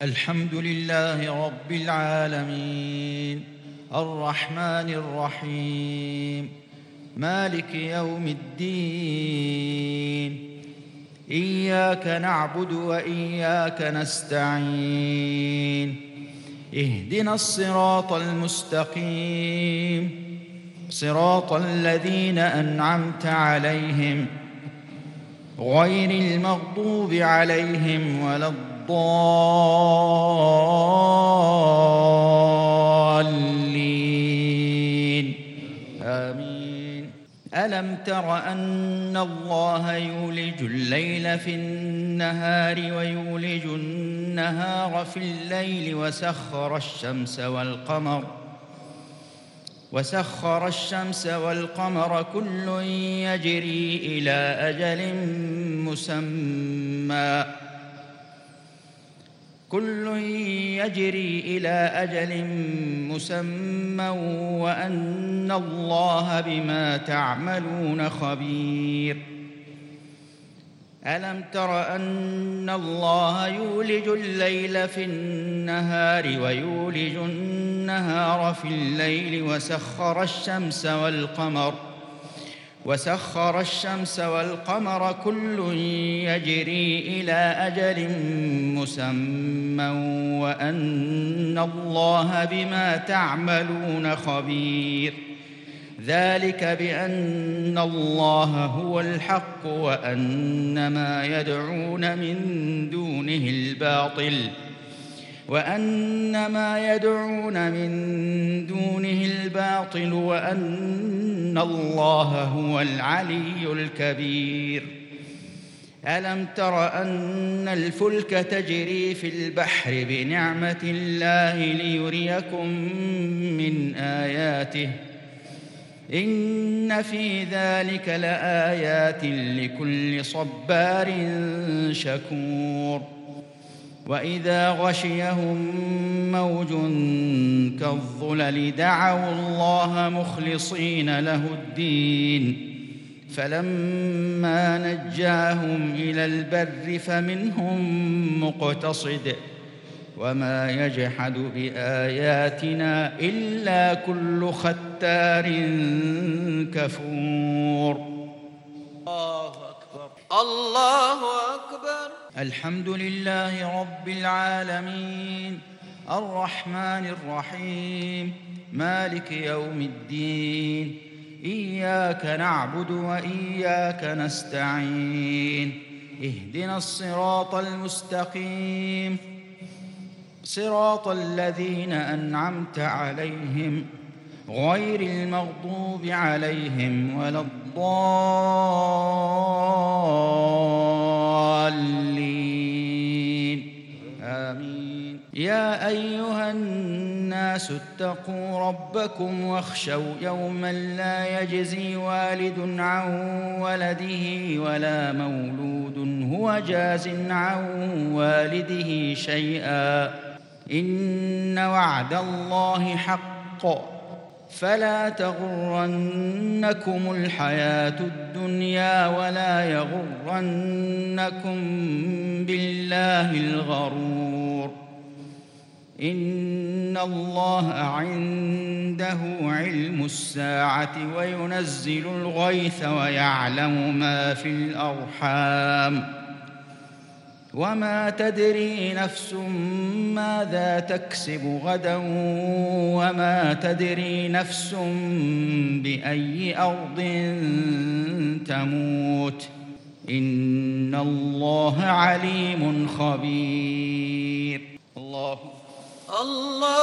الحمد لله رب العالمين الرحمن الرحيم مالك يوم الدين إياك نعبد وإياك نستعين اهدنا الصراط المستقيم صراط الذين أنعمت عليهم غير المغضوب عليهم ولا الضالين آمين. ألم تر أن الله يولج الليل في النهار ويولج النهار في الليل وسخر الشمس والقمر كل يجري إلى أجل مسمى وأن الله بما تعملون خبير. ألم تر أن الله يولج الليل في النهار ويولج النهار في الليل وسخر الشمس والقمر كل يجري إلى أجل مسمى وأن الله بما تعملون خبير. ذلك بأن الله هو الحق وأن ما يدعون من دونه الباطل وأن الله هو العلي الكبير. ألم تر أن الفلك تجري في البحر بنعمة الله ليريكم من آياته إن في ذلك لآيات لكل صبار شكور. وإذا غشيهم موج كالظلل دعوا الله مخلصين له الدين فلما نجاهم إلى البر فمنهم مقتصد وما يجحد بآياتنا إلا كل ختار كفور. الله أكبر. الحمد لله رب العالمين الرحمن الرحيم مالك يوم الدين إياك نعبد وإياك نستعين اهدنا الصراط المستقيم صراط الذين أنعمت عليهم غير المغضوب عليهم ولا الضالين آمين. يا أيها الناس اتقوا ربكم واخشوا يوما لا يجزي والد عن ولده ولا مولود هو جاز عن والده شيئا إن وعد الله حق فلا تغرنكم الحياة الدنيا ولا يغرنكم بالله الغرور. إن الله عنده علم الساعة وينزل الغيث ويعلم ما في الأرحام وما تدري نفس ماذا تكسب غدا وما تدري نفس بأي أرض تموت إن الله عليم خبير. الله